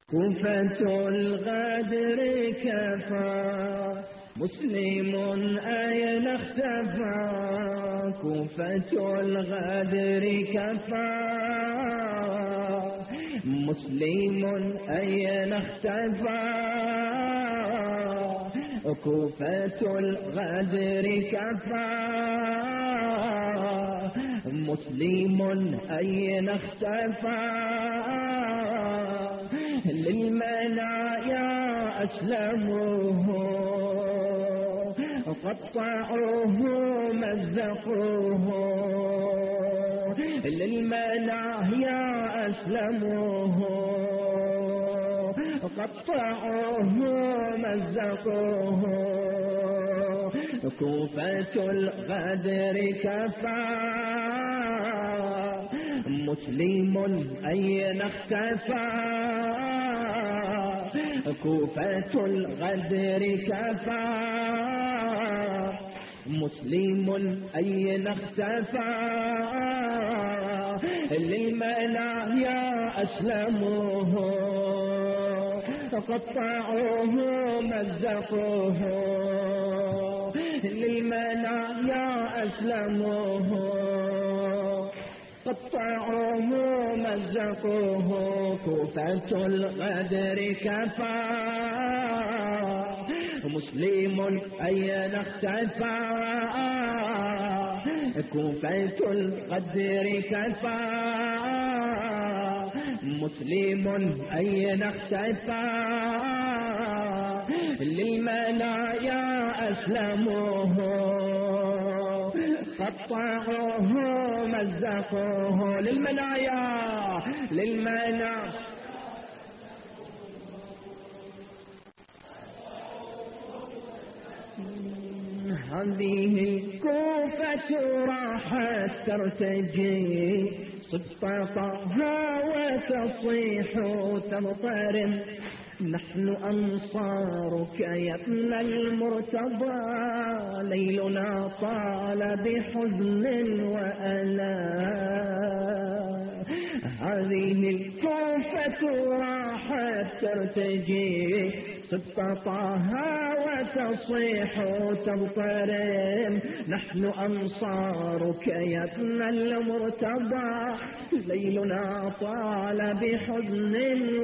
كوفة الغدر كفى مسلم أين اختفى. كوفة الغدر كفى مسلم أين اختفى. كوفة الغدر كفى مسلم أين اختفى. للمنايا أسلموه قطعوه مزقوه. للمنايا أسلموه قطعوه مزقوه. كوفة الغدر كفى مسلم أين اختفى. كوفة الغدر كفى مسلم أين اختفى. للمنايا أسلموه قطعوه مزقوه. للمنايا أسلموه قطعوه مزقوه. كوفة الغدر كفى مسلم أين اختفى. كوفة الغدر كفى مسلم أين اختفى. للمنايا أسلموه قطعوه مزقوه. للمنايا هذه الكوفة راحت ترتجي صدفتها وتصيح تمطر. نحن أنصارك يا ابن المرتضى. ليلنا طال بحزن وألام. هذه الكوفة راحت ترتجي صدفتها وتصيح تمطر. نحن أنصارك يا ابن المرتضى. ليلنا طال بحزن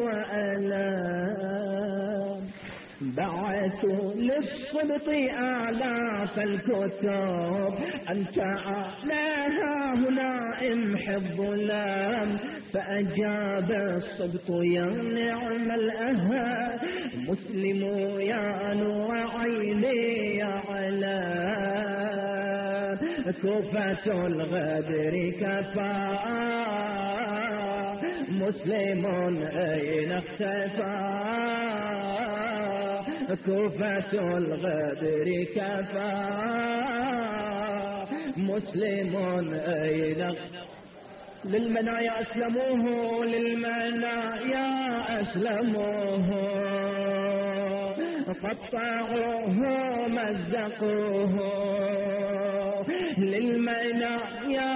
وألام. بعثوا للصبط آلاف الكتب أنت أعلاها هنا امحي الظلام. فأجاب الصبط يا نعم الأهل مسلم يا نور عيني يا علام. كوفة الغدر كفى مسلم أين اختفى. كوفة الغدر كفى مسلم أين اختفى. للمنايا أسلموه للمنايا أسلموه قطعوه مزقوه. للمنايا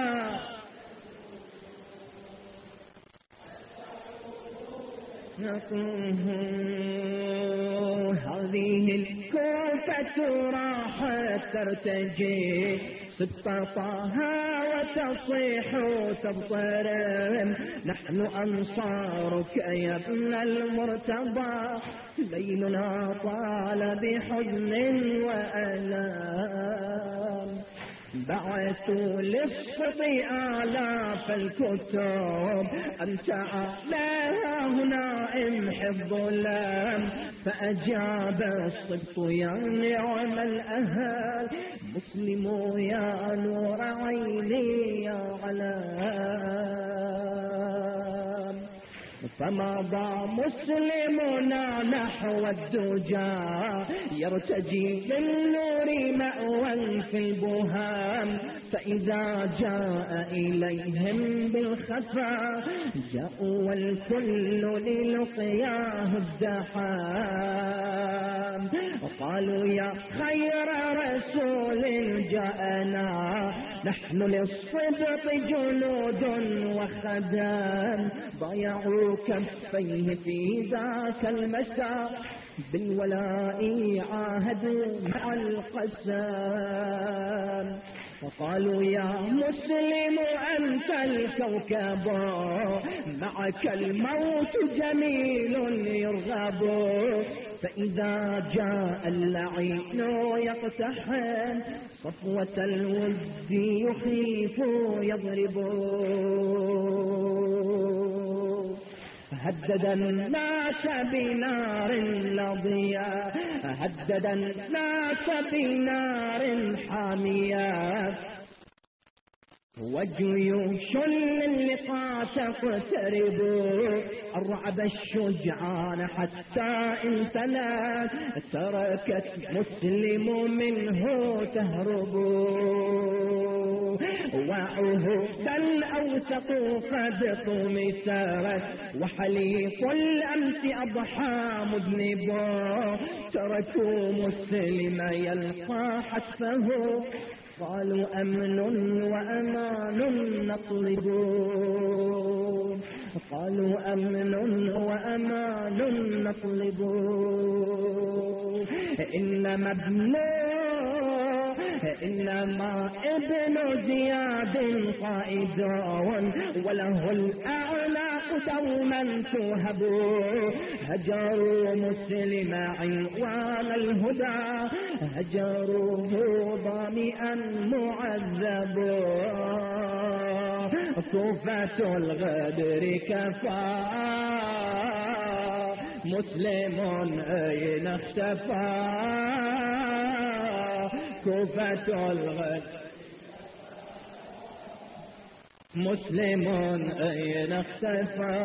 هذه الكوفة راحت ترتجي صدفتها وتصيح تبطر. نحن أنصارك يا ابن المرتضى. ليلنا طال بحزن وألام. بعثوا للصبط آلاف الكتب أنت أعلاها هنا امحي الظلام. فأجاب الصبط يا نعم الأهل مسلم يا نور عيني يا علام. فمضى مسلمنا نحو الدجى يرتجي للنور مأوى في البهام. فإذا جاء إليهم بالخفا جاءوا والكل للقياه الزحام. وقالوا يا خير رسول جاءنا نحن للصدق جنود وخدم ضيعوا كفيه في ذاك المساء بالولاء عاهدوا مع القسم وقالوا يا مسلم أنت الكوكب معك الموت جميل يرغب فإذا جاء اللعين يقتحم صفوة الود يخيف يضرب هدد الناس بنار لظيا هدد الناس بنار حامية وجيوش للقاء تقترب الرعب الشجعان حتى انثنت تركت مسلم منه تهرب وعهدا أوثقوا قد طمست وحليف الأمس أضحى مذنبا تركوا مسلم يلقى حتفه قالوا أمن وأمان نطلب قالوا أمن وأمان نطلب إنما ابن زياد قائد وله الأعناق دوما تهب هجروا مسلم عنوان الهدى هجروه ظامئا معذبا كوفة الغدر كفى مسلم أين اختفى كوفة الغدر مسلم أين اختفى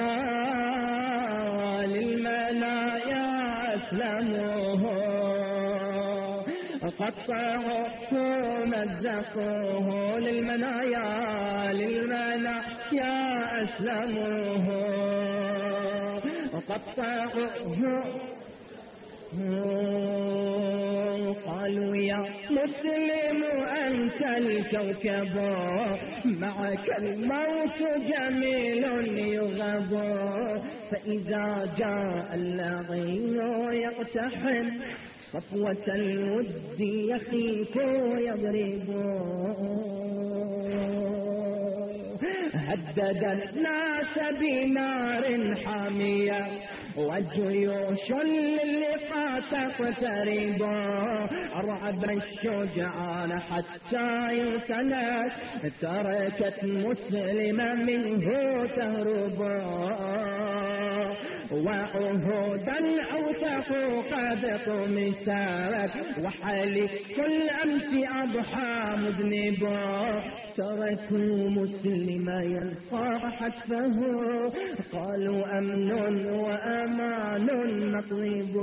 للمنايا أسلموه قطعوه مزقوه للمنايا أسلموه قطعوه قالوا يا مسلم أنت الكوكب معك الموت جميل يغض فإذا جاء اللعين يقتحم صفوة الود يخيف يضرب هدد الناس بنار حامية وجيوش للقاء تقترب أرعب الشجعان حتى ينسنت تركت مسلم منه تهرب وعهودا أوثقوا قد طمست وحلف الأمس أضحى مذنبا تركوا مسلم يلقى حتفه قالوا أمن وأمان نطلب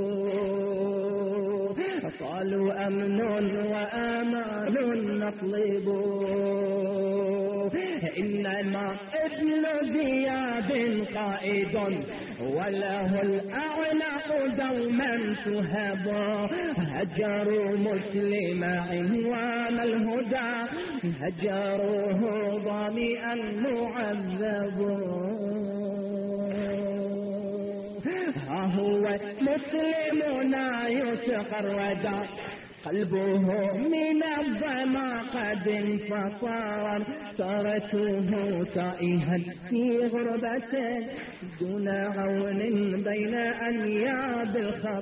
قالوا أمن وأمان نطلب إنما ابن زياد قائد وله الأعناق دوما تهبا هجروا مسلم عنوان الهدى هجروه ظامئا معذبا ها هو مسلمنا يتقرد قلبه من الظما قد انفطر تركوه تائها في غربة دون عون بين أنياب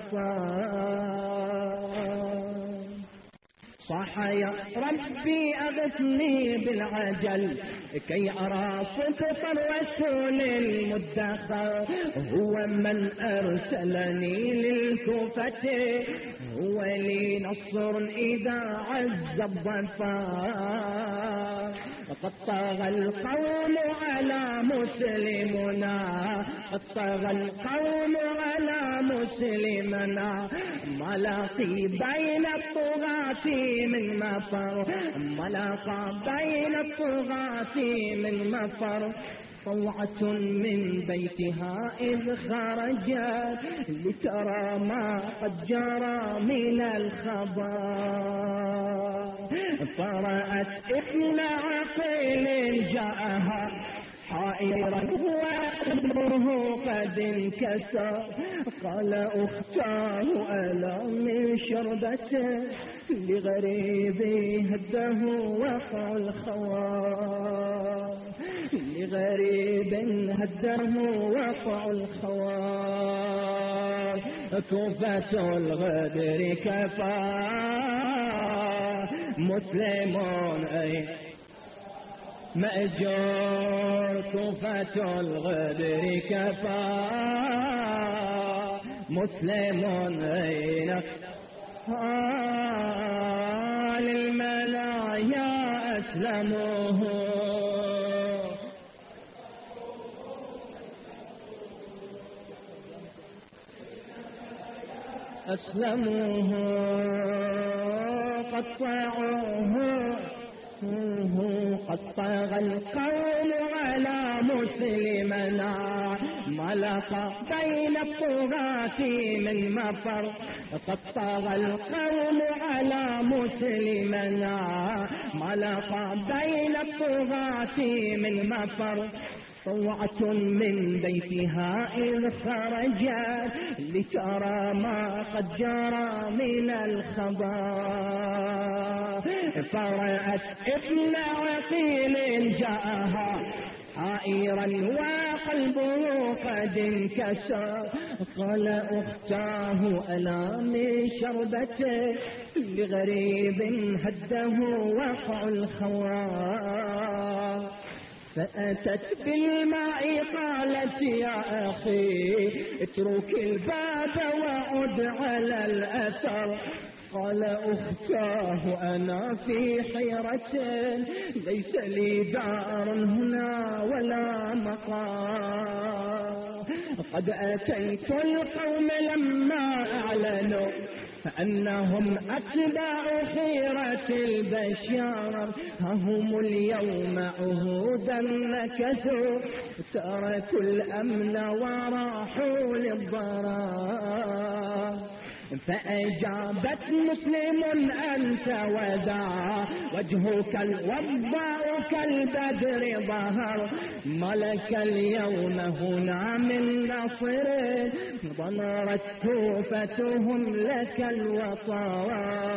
الخطر صاح يا ربي أغثني بالعجل كي أرى صدق الرسول المدخر هو من أرسلني للكوفة هو لي نصر إذا عز الظفار قد طغى القوم على مسلمنا قد طغى القوم على مسلمنا ملاقي بين الطغاة من مفر ملاقى بين الطغاة من مفر طوعة من بيتها إذ خرجت لترى ما قد جرى من الخبر، فرأت إحدى عقيل جاءها حائرا وقلبه قد انكسر، قال أختاه ألا من شربته لغريبي هده وقع الخوار، لغريب هده وقع الخوار، توفة الغدر كفار مسلمون أي مأجور، توفة الغدر كفار مسلمون أين للمنايا أسلموه، أسلموه قطعوه، قد طغى القوم على مسلمنا، ملق بين الطغاة من مفر، قد طغى القوم على مسلمنا، ملق بين الطغاة من مفر، طوعة من بيتها إذ خرجت لترى ما قد جرى من الخبر، فرأت ابن عقيل جاءها حائرا وقلبه قد انكسر، قال أختاه ألا من شربته لغريب هده وقع الخوار، فأتت بالماء قالت يا أخي اترك الباب وعد على الأثر، قال أختاه أنا في حيرة ليس لي دار هنا ولا مقام، قد أتيت القوم لما أعلنوا فأنهم أتباع خيرة البشر، هم اليوم عهودا نكثوا تركوا الأمن وراحوا للضرر، فأجابت مسلم أنت وذا وجهك الوضاء كالبدر ظهر، ملك اليوم هنا من نصر ضمرت توفتهم لك الوطار،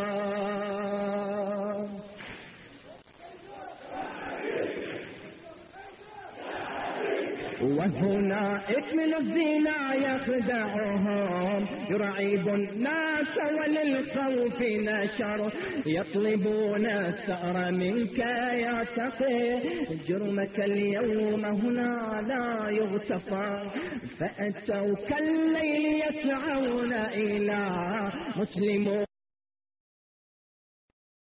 وهنا ابن الزنا يخدعهم يرعب الناس وللخوف نشر، يطلبون الثأر منك يا تقي جرمك اليوم هنا لا يغتفر، فأتوا كالليل يسعون إلى مسلمون